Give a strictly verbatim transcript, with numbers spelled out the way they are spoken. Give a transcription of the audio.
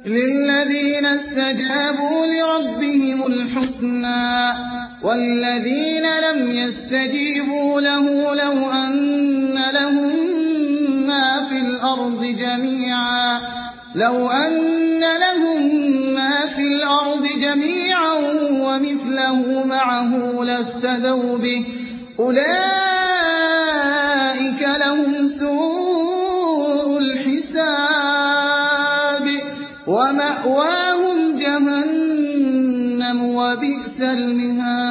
للذين استجابوا لربهم الحسنى والذين لم يستجيبوا له لو أن لهم ما في الأرض جميعا لو أن لهم ما في الأرض جميعا ومثله معه لافتدوا به أولئك لهم سوء الحساب ومأواهم جهنم وبئس المهاد.